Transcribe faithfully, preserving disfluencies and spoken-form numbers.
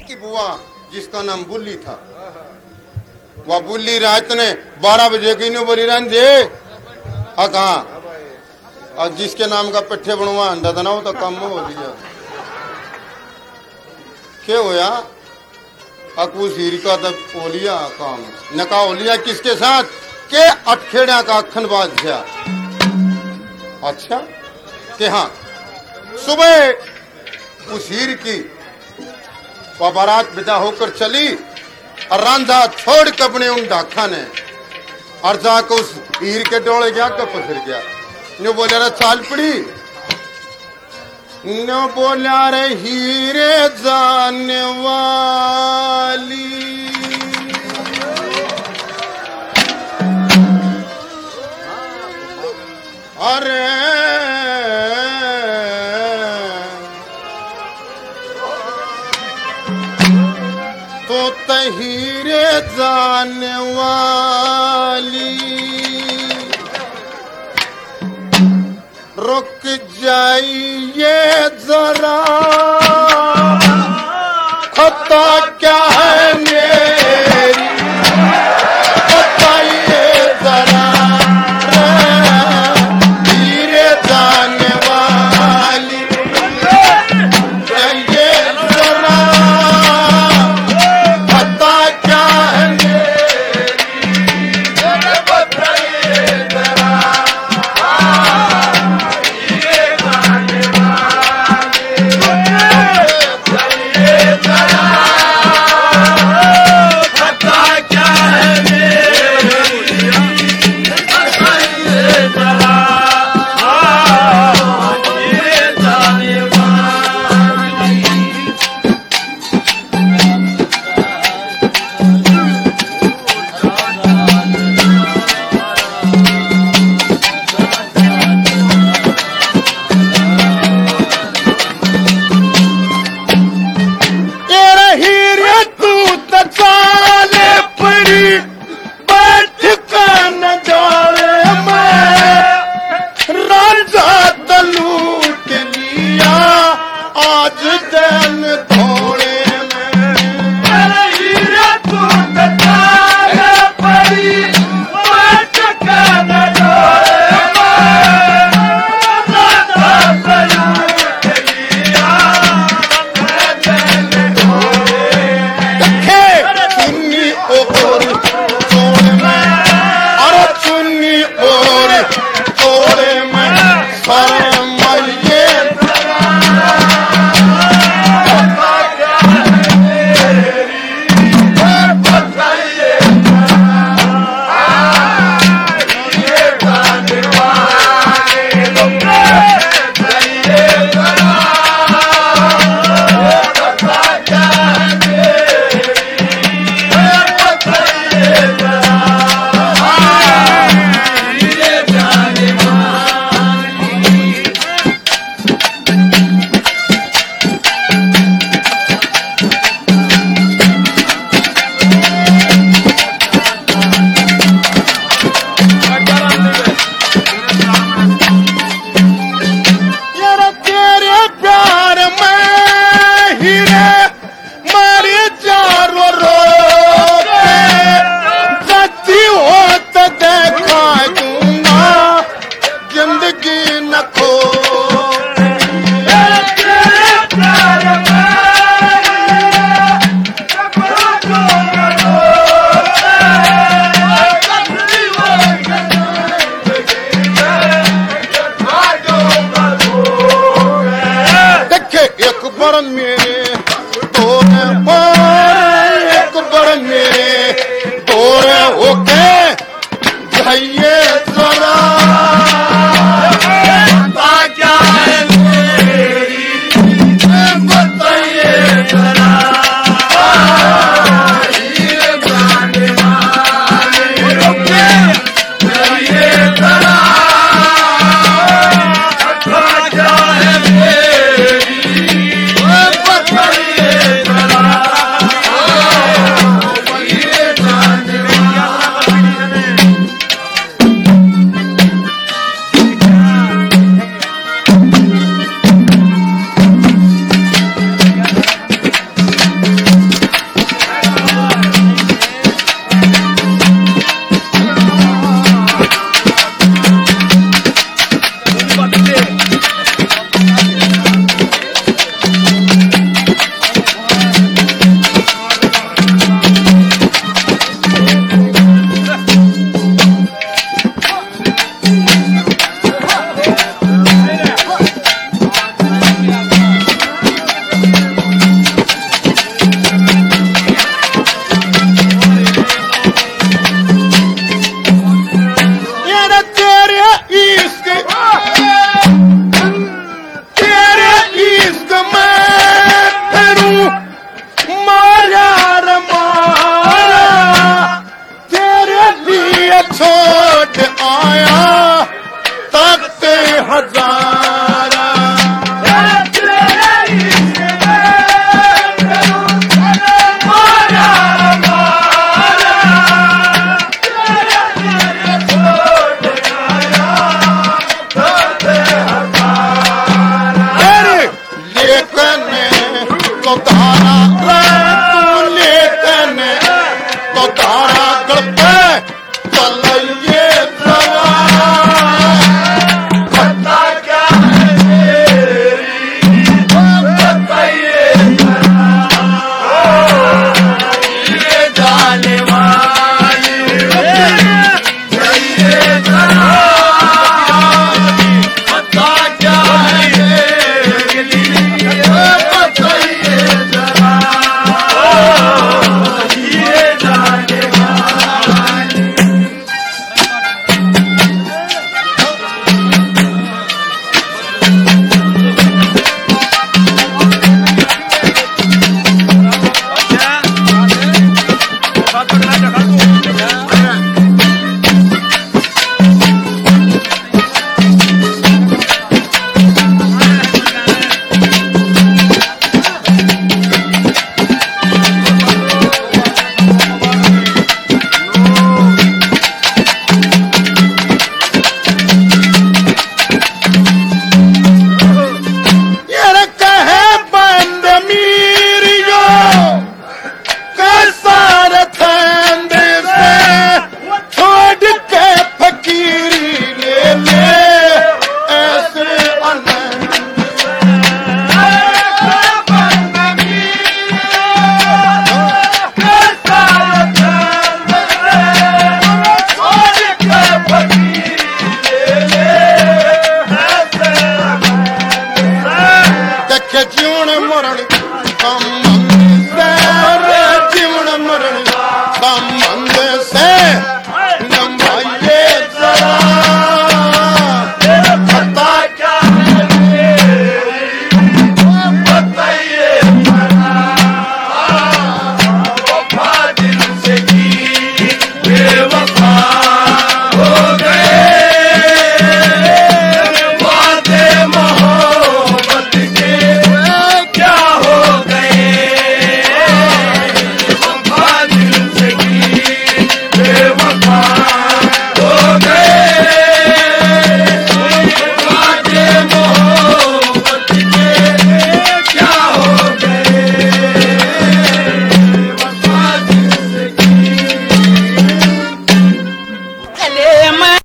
की बुआ जिसका नाम बुल्ली था। वह बुल्ली रात ने बारह बजे की नो बोली रन जे हाँ कहा और जिसके नाम का पिट्ठे बनवा अंडा था ना वो तो कम हो दिया। क्या होया अकूस हीर का तब ओलिया काम नका ओलिया किसके साथ के अटखेड़ा का अखन बादशाह। अच्छा कि हाँ सुबह उस हीर की वह बारात विदा होकर चली और रांझा छोड़ के अपने उन डाखा ने और जाकर उस हीर के डोले गया कब पसर गया। नो बोला रे चाल पड़ी नो बोला रे हीरे जाने वाली अरे तो तहीरे जाने वाली रुक जाइए जरा खता क्या है मेरी बताइए जरा धीरे जाने वाली जाइए जरा खता क्या है मेरी बताइए जरा Yeah. ला